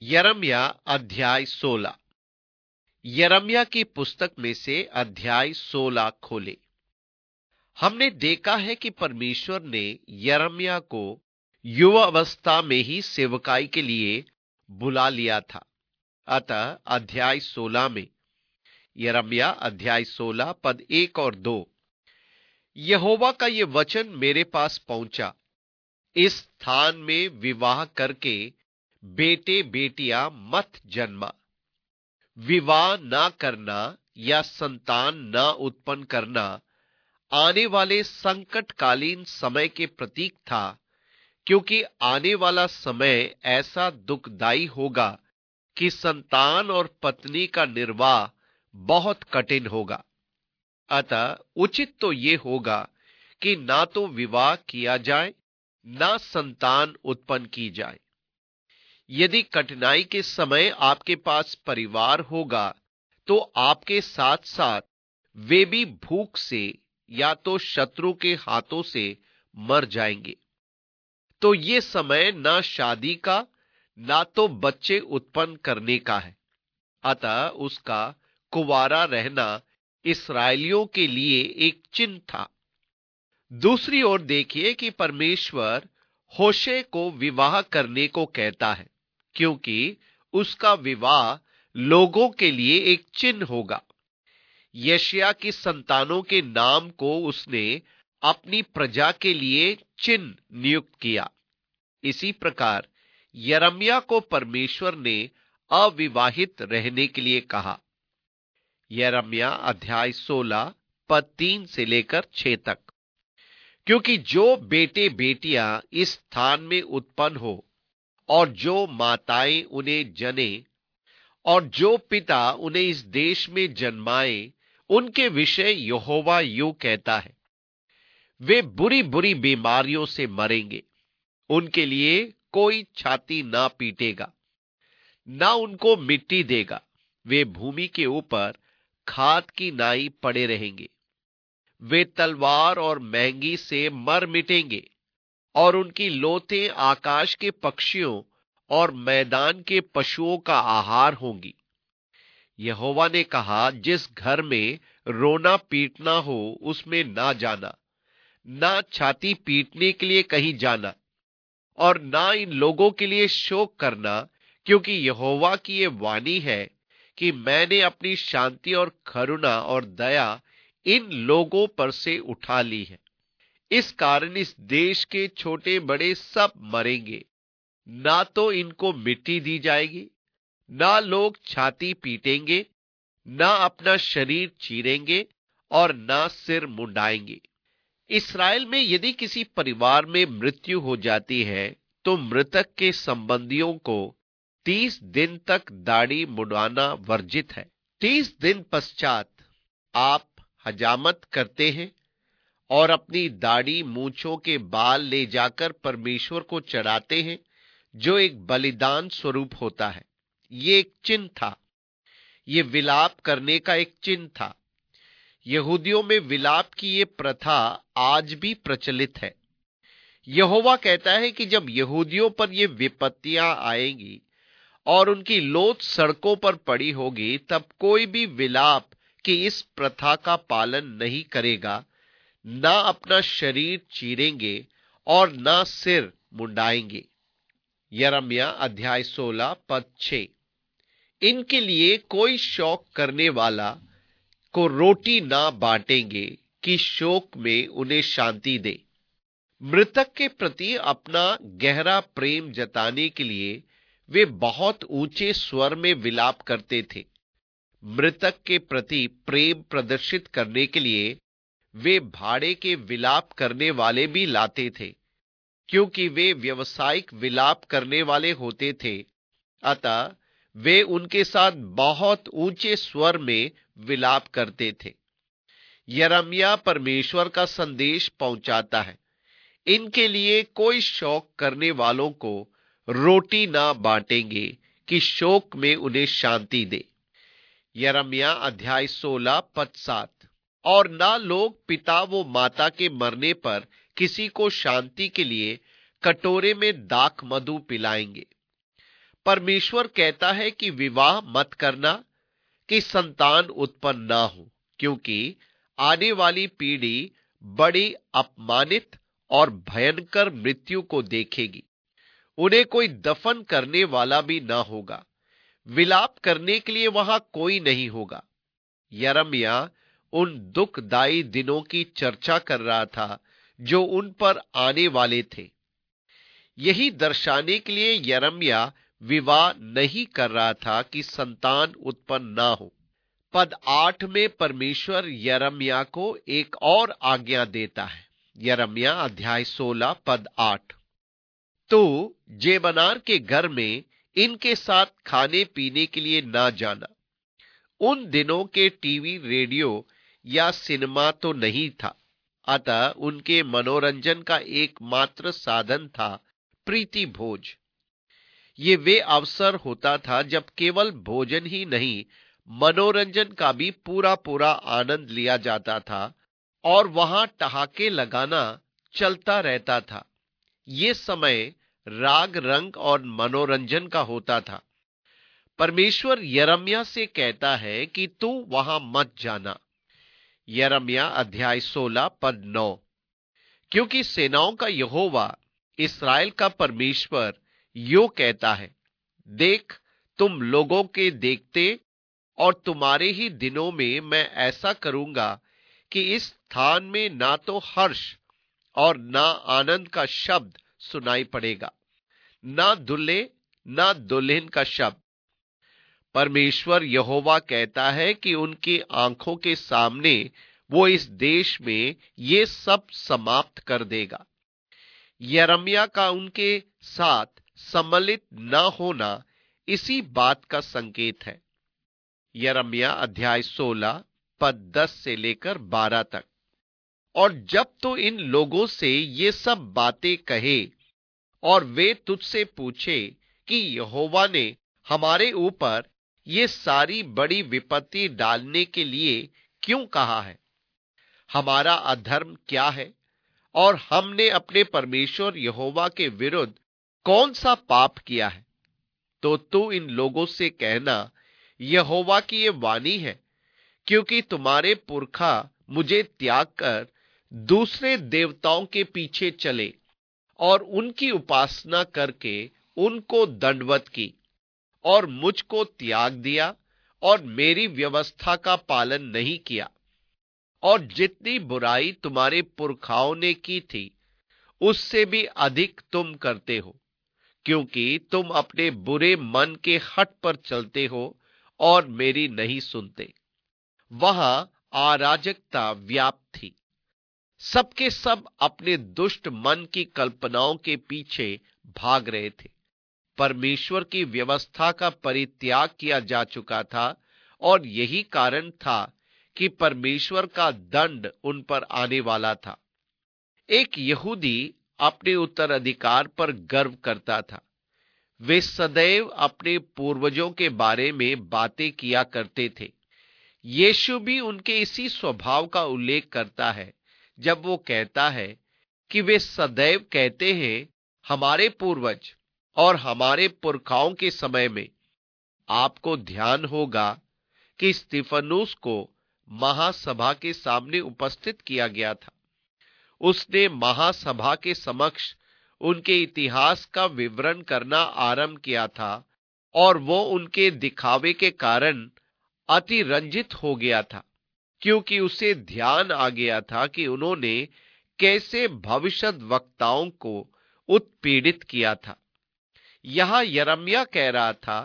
यिर्मयाह अध्याय 16। यिर्मयाह की पुस्तक में से अध्याय 16 खोले। हमने देखा है कि परमेश्वर ने यिर्मयाह को युवावस्था में ही सेवकाई के लिए बुला लिया था। अतः अध्याय 16 में यिर्मयाह अध्याय 16 पद 1 और 2, यहोवा का ये वचन मेरे पास पहुंचा, इस स्थान में विवाह करके बेटे बेटियां मत जन्मा। विवाह ना करना या संतान ना उत्पन्न करना आने वाले संकटकालीन समय के प्रतीक था, क्योंकि आने वाला समय ऐसा दुखदाई होगा कि संतान और पत्नी का निर्वाह बहुत कठिन होगा। अतः उचित तो ये होगा कि ना तो विवाह किया जाए, ना संतान उत्पन्न की जाए। यदि कठिनाई के समय आपके पास परिवार होगा, तो आपके साथ साथ वे भी भूख से या तो शत्रु के हाथों से मर जाएंगे। तो ये समय ना शादी का, ना तो बच्चे उत्पन्न करने का है। अतः उसका कुंवारा रहना इस्राएलियों के लिए एक चिन्ह था। दूसरी ओर देखिए कि परमेश्वर होशे को विवाह करने को कहता है, क्योंकि उसका विवाह लोगों के लिए एक चिन्ह होगा। यशायाह की संतानों के नाम को उसने अपनी प्रजा के लिए चिन्ह नियुक्त किया। इसी प्रकार यिर्मयाह को परमेश्वर ने अविवाहित रहने के लिए कहा। यिर्मयाह अध्याय 16 पद 3 से लेकर 6 तक, क्योंकि जो बेटे बेटियां इस स्थान में उत्पन्न हो और जो माताएं उन्हें जने और जो पिता उन्हें इस देश में जन्माए, उनके विषय यहोवा यूं कहता है, वे बुरी बुरी बीमारियों से मरेंगे। उनके लिए कोई छाती ना पीटेगा, ना उनको मिट्टी देगा। वे भूमि के ऊपर खाद की नाई पड़े रहेंगे। वे तलवार और महंगी से मर मिटेंगे, और उनकी लोथें आकाश के पक्षियों और मैदान के पशुओं का आहार होंगी। यहोवा ने कहा, जिस घर में रोना पीटना हो उसमें ना जाना, ना छाती पीटने के लिए कहीं जाना, और ना इन लोगों के लिए शोक करना, क्योंकि यहोवा की ये वाणी है कि मैंने अपनी शांति और करुणा और दया इन लोगों पर से उठा ली है। इस कारण इस देश के छोटे बड़े सब मरेंगे। ना तो इनको मिट्टी दी जाएगी, ना लोग छाती पीटेंगे, ना अपना शरीर चीरेंगे, और ना सिर मुंडाएंगे। इस्राएल में यदि किसी परिवार में मृत्यु हो जाती है, तो मृतक के संबंधियों को 30 दिन तक दाढ़ी मुंडवाना वर्जित है। 30 दिन पश्चात आप हजामत करते हैं और अपनी दाढ़ी मूंछों के बाल ले जाकर परमेश्वर को चढ़ाते हैं, जो एक बलिदान स्वरूप होता है। ये एक चिन्ह था। ये विलाप करने का एक चिन्ह था। यहूदियों में विलाप की ये प्रथा आज भी प्रचलित है। यहोवा कहता है कि जब यहूदियों पर ये विपत्तियां आएंगी और उनकी लोथ सड़कों पर पड़ी होगी, तब कोई भी विलाप की इस प्रथा का पालन नहीं करेगा, ना अपना शरीर चीरेंगे और ना सिर मुंडाएंगे। यिर्मयाह अध्याय 16 पद 6, इनके लिए कोई शोक करने वाला को रोटी ना बांटेंगे कि शोक में उन्हें शांति दे। मृतक के प्रति अपना गहरा प्रेम जताने के लिए वे बहुत ऊंचे स्वर में विलाप करते थे। मृतक के प्रति प्रेम प्रदर्शित करने के लिए वे भाड़े के विलाप करने वाले भी लाते थे, क्योंकि वे व्यवसायिक विलाप करने वाले होते थे। अतः वे उनके साथ बहुत ऊंचे स्वर में विलाप करते थे। यिर्मयाह परमेश्वर का संदेश पहुंचाता है, इनके लिए कोई शोक करने वालों को रोटी ना बांटेंगे कि शोक में उन्हें शांति दे। यिर्मयाह अध्याय 16 पद 7, और ना लोग पिता व माता के मरने पर किसी को शांति के लिए कटोरे में दाख मधु पिलाएंगे। परमेश्वर कहता है कि विवाह मत करना, कि संतान उत्पन्न ना हो, क्योंकि आने वाली पीढ़ी बड़ी अपमानित और भयंकर मृत्यु को देखेगी। उन्हें कोई दफन करने वाला भी ना होगा। विलाप करने के लिए वहां कोई नहीं होगा। यिर्मयाह उन दुखदायी दिनों की चर्चा कर रहा था जो उन पर आने वाले थे। यही दर्शाने के लिए यिर्मयाह विवाह नहीं कर रहा था कि संतान उत्पन्न ना हो। पद 8 में परमेश्वर यिर्मयाह को एक और आज्ञा देता है। यिर्मयाह अध्याय 16 पद 8। तो जेबनार के घर में इनके साथ खाने पीने के लिए ना जाना। उन दिनों के टीवी, रेडियो या सिनेमा तो नहीं था, अतः उनके मनोरंजन का एकमात्र साधन था प्रीति भोज। ये वे अवसर होता था जब केवल भोजन ही नहीं, मनोरंजन का भी पूरा पूरा आनंद लिया जाता था और वहां ठहाके लगाना चलता रहता था। ये समय राग रंग और मनोरंजन का होता था। परमेश्वर यिर्मयाह से कहता है कि तू वहां मत जाना। यिर्मयाह अध्याय 16 पद 9। क्योंकि सेनाओं का यहोवा, इस्राएल का परमेश्वर यो कहता है, देख, तुम लोगों के देखते और तुम्हारे ही दिनों में मैं ऐसा करूंगा कि इस स्थान में ना तो हर्ष और ना आनंद का शब्द सुनाई पड़ेगा, ना दुल्हे ना दुल्हन का शब्द। परमेश्वर यहोवा कहता है कि उनकी आंखों के सामने वो इस देश में ये सब समाप्त कर देगा। यिर्मयाह का उनके साथ सम्मिलित न होना इसी बात का संकेत है। यिर्मयाह अध्याय 16 पद 10 से लेकर 12 तक। और जब तो इन लोगों से ये सब बातें कहे और वे तुझसे पूछे कि यहोवा ने हमारे ऊपर ये सारी बड़ी विपत्ति डालने के लिए क्यों कहा है, हमारा अधर्म क्या है और हमने अपने परमेश्वर यहोवा के विरुद्ध कौन सा पाप किया है, तो तू इन लोगों से कहना, यहोवा की ये वाणी है, क्योंकि तुम्हारे पुरखा मुझे त्याग कर दूसरे देवताओं के पीछे चले और उनकी उपासना करके उनको दंडवत की और मुझको त्याग दिया और मेरी व्यवस्था का पालन नहीं किया। और जितनी बुराई तुम्हारे पुरखाओं ने की थी उससे भी अधिक तुम करते हो, क्योंकि तुम अपने बुरे मन के हठ पर चलते हो और मेरी नहीं सुनते। वहां अराजकता व्याप्त थी। सबके सब अपने दुष्ट मन की कल्पनाओं के पीछे भाग रहे थे। परमेश्वर की व्यवस्था का परित्याग किया जा चुका था और यही कारण था कि परमेश्वर का दंड उन पर आने वाला था। एक यहूदी अपने उत्तराधिकार पर गर्व करता था। वे सदैव अपने पूर्वजों के बारे में बातें किया करते थे। यीशु भी उनके इसी स्वभाव का उल्लेख करता है जब वो कहता है कि वे सदैव कहते हैं, हमारे पूर्वज और हमारे पुरखाओं के समय में। आपको ध्यान होगा कि स्तिफनुस को महासभा के सामने उपस्थित किया गया था। उसने महासभा के समक्ष उनके इतिहास का विवरण करना आरंभ किया था और वो उनके दिखावे के कारण अति रंजित हो गया था, क्योंकि उसे ध्यान आ गया था कि उन्होंने कैसे भविष्यद्वक्ताओं को उत्पीड़ित किया था। यहां यिर्मयाह कह रहा था,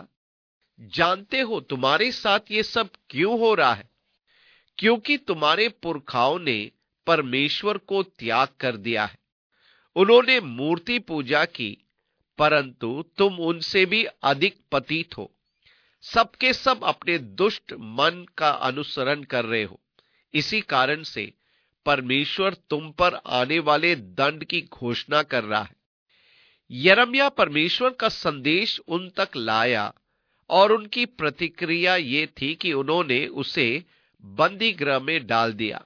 जानते हो तुम्हारे साथ ये सब क्यों हो रहा है, क्योंकि तुम्हारे पुरखाओं ने परमेश्वर को त्याग कर दिया है। उन्होंने मूर्ति पूजा की, परंतु तुम उनसे भी अधिक पतित हो। सबके सब अपने दुष्ट मन का अनुसरण कर रहे हो। इसी कारण से परमेश्वर तुम पर आने वाले दंड की घोषणा कर रहा है। यिर्मयाह परमेश्वर का संदेश उन तक लाया और उनकी प्रतिक्रिया ये थी कि उन्होंने उसे बंदी गृह में डाल दिया।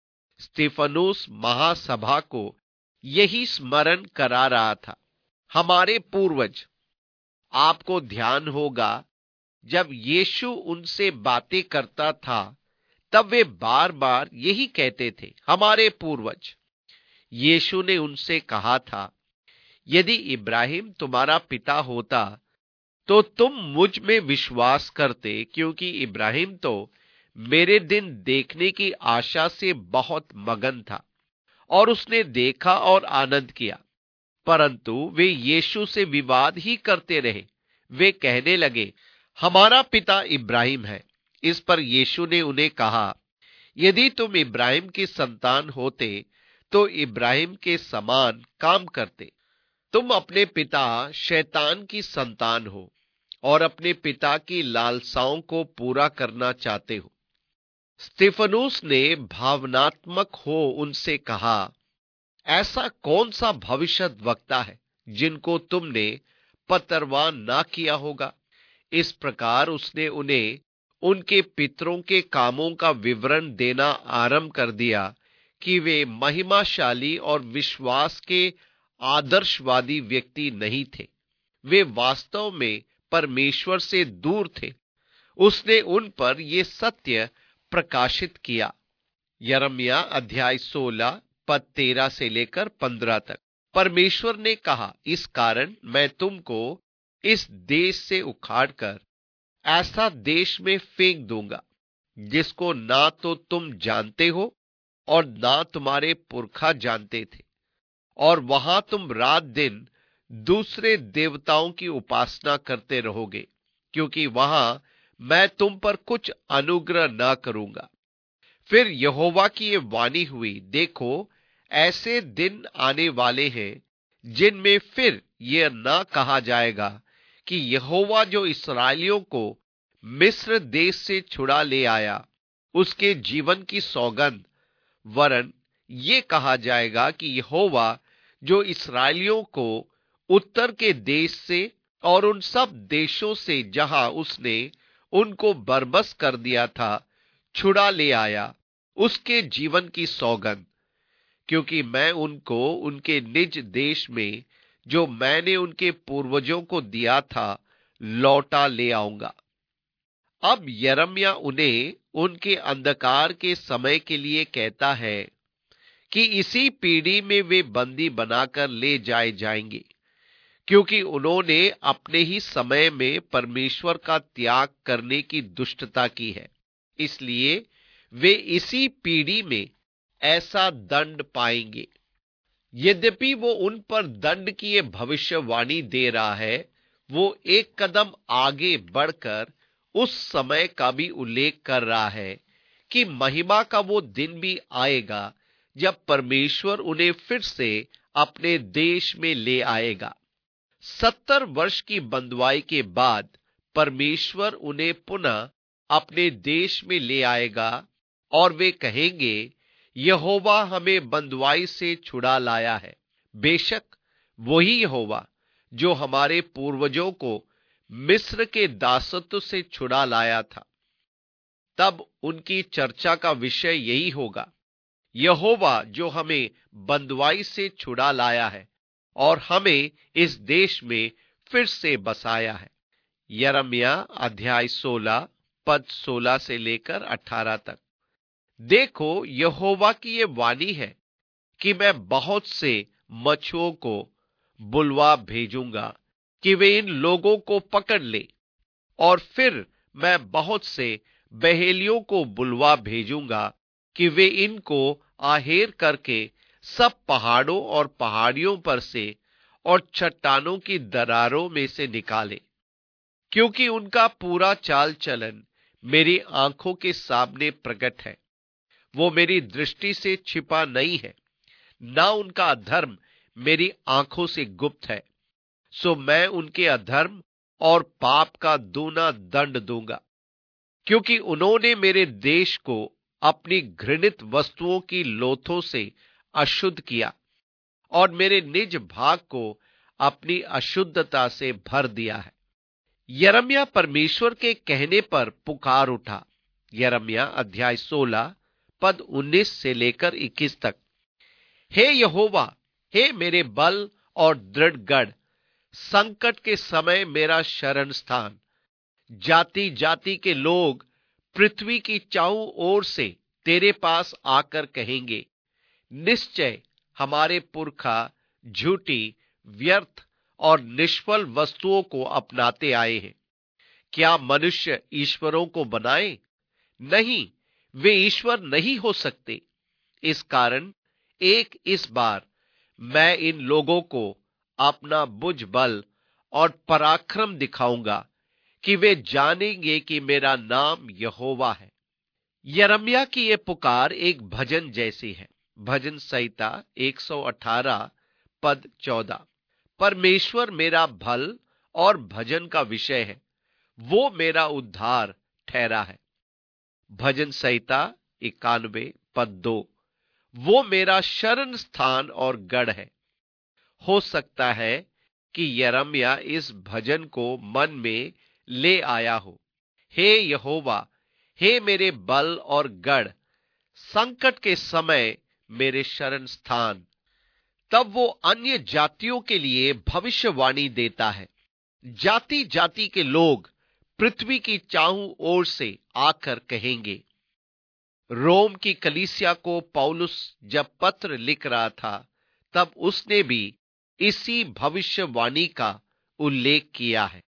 स्तिफनुस महासभा को यही स्मरण करा रहा था, हमारे पूर्वज, आपको ध्यान होगा, जब यीशु उनसे बातें करता था तब वे बार बार यही कहते थे, हमारे पूर्वज। यीशु ने उनसे कहा था, यदि इब्राहिम तुम्हारा पिता होता तो तुम मुझ में विश्वास करते, क्योंकि इब्राहिम तो मेरे दिन देखने की आशा से बहुत मगन था और उसने देखा और आनंद किया। परंतु वे यीशु से विवाद ही करते रहे। वे कहने लगे, हमारा पिता इब्राहिम है। इस पर यीशु ने उन्हें कहा, यदि तुम इब्राहिम की संतान होते तो इब्राहिम के समान काम करते। तुम अपने पिता शैतान की संतान हो और अपने पिता की लालसाओं को पूरा करना चाहते हो। स्तिफनुस ने भावनात्मक हो उनसे कहा, ऐसा कौन सा भविष्यद्वक्ता है जिनको तुमने पतरवाह ना किया होगा। इस प्रकार उसने उन्हें उनके पितरों के कामों का विवरण देना आरंभ कर दिया कि वे महिमाशाली और विश्वास के आदर्शवादी व्यक्ति नहीं थे। वे वास्तव में परमेश्वर से दूर थे। उसने उन पर यह सत्य प्रकाशित किया। यिर्मयाह अध्याय 16 पद 13 से लेकर 15 तक। परमेश्वर ने कहा, इस कारण मैं तुमको इस देश से उखाड़कर ऐसा देश में फेंक दूंगा जिसको ना तो तुम जानते हो और ना तुम्हारे पुरखा जानते थे, और वहां तुम रात दिन दूसरे देवताओं की उपासना करते रहोगे, क्योंकि वहां मैं तुम पर कुछ अनुग्रह ना करूंगा। फिर यहोवा की ये वाणी हुई, देखो ऐसे दिन आने वाले हैं जिनमें फिर यह ना कहा जाएगा कि यहोवा जो इस्राएलियों को मिस्र देश से छुड़ा ले आया उसके जीवन की सौगंध, वरन ये कहा जाएगा कि यहोवा जो इस्राएलियों को उत्तर के देश से और उन सब देशों से जहां उसने उनको बरबस कर दिया था छुड़ा ले आया, उसके जीवन की सौगंध, क्योंकि मैं उनको उनके निज देश में जो मैंने उनके पूर्वजों को दिया था लौटा ले आऊंगा। अब यिर्मयाह उन्हें उनके अंधकार के समय के लिए कहता है कि इसी पीढ़ी में वे बंदी बनाकर ले जाए जाएंगे, क्योंकि उन्होंने अपने ही समय में परमेश्वर का त्याग करने की दुष्टता की है। इसलिए वे इसी पीढ़ी में ऐसा दंड पाएंगे। यद्यपि वो उन पर दंड की ये भविष्यवाणी दे रहा है, वो एक कदम आगे बढ़कर उस समय का भी उल्लेख कर रहा है कि महिमा का वो दिन भी आएगा जब परमेश्वर उन्हें फिर से अपने देश में ले आएगा। 70 वर्ष की बंधुआई के बाद परमेश्वर उन्हें पुनः अपने देश में ले आएगा और वे कहेंगे, यहोवा हमें बंधुआई से छुड़ा लाया है। बेशक वही यहोवा जो हमारे पूर्वजों को मिस्र के दासत्व से छुड़ा लाया था। तब उनकी चर्चा का विषय यही होगा, यहोवा जो हमें बंधुआई से छुड़ा लाया है और हमें इस देश में फिर से बसाया है। यिर्मयाह अध्याय 16 पद 16 से लेकर 18 तक। देखो, यहोवा की ये वाणी है कि मैं बहुत से मछुओं को बुलवा भेजूंगा कि वे इन लोगों को पकड़ ले, और फिर मैं बहुत से बहेलियों को बुलवा भेजूंगा कि वे इनको आहेर करके सब पहाड़ों और पहाड़ियों पर से और चट्टानों की दरारों में से निकाले, क्योंकि उनका पूरा चाल चलन मेरी आंखों के सामने प्रकट है। वो मेरी दृष्टि से छिपा नहीं है, ना उनका अधर्म मेरी आंखों से गुप्त है। सो मैं उनके अधर्म और पाप का दूना दंड दूंगा, क्योंकि उन्होंने मेरे देश को अपनी घृणित वस्तुओं की लोथों से अशुद्ध किया और मेरे निज भाग को अपनी अशुद्धता से भर दिया है। यिर्मयाह परमेश्वर के कहने पर पुकार उठा। यिर्मयाह अध्याय 16 पद 19 से लेकर 21 तक। हे यहोवा, हे मेरे बल और दृढ़ गढ़, संकट के समय मेरा शरण स्थान। जाति जाति के लोग पृथ्वी की चारों ओर से तेरे पास आकर कहेंगे, निश्चय हमारे पुरखा झूठी, व्यर्थ और निष्फल वस्तुओं को अपनाते आए हैं। क्या मनुष्य ईश्वरों को बनाए? नहीं, वे ईश्वर नहीं हो सकते। इस कारण इस बार मैं इन लोगों को अपना भुज बल और पराक्रम दिखाऊंगा कि वे जानेंगे कि मेरा नाम यहोवा है। यिर्मयाह की यह पुकार एक भजन जैसी है। भजन संहिता 118 पद 14। परमेश्वर मेरा भल और भजन का विषय है, वो मेरा उद्धार ठहरा है। भजन संहिता 91 पद 2। वो मेरा शरण स्थान और गढ़ है। हो सकता है कि यिर्मयाह इस भजन को मन में ले आया हो। हे यहोवा, हे मेरे बल और गढ़, संकट के समय मेरे शरण स्थान। तब वो अन्य जातियों के लिए भविष्यवाणी देता है। जाति जाति के लोग पृथ्वी की चारों ओर से आकर कहेंगे। रोम की कलीसिया को पौलुस जब पत्र लिख रहा था, तब उसने भी इसी भविष्यवाणी का उल्लेख किया है।